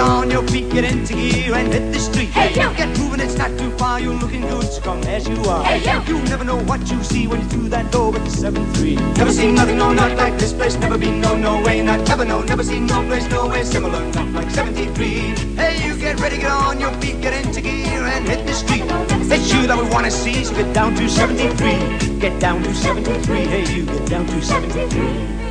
on your feet, get into gear and hit the street. Hey, you. Get moving, it's not too far, you're looking good, so come as you are. Hey, you. You never know what you see when you through that door with the 7-3. Never seen nothing, no, not like this place. Never been, no, no way, not ever, no. Never seen no place, no way similar, not like 73. Hey, you get ready, get on your feet, get into gear and hit the street. It's you that we wanna see, so get down to 73. Get down to 73, hey, you get down to 73.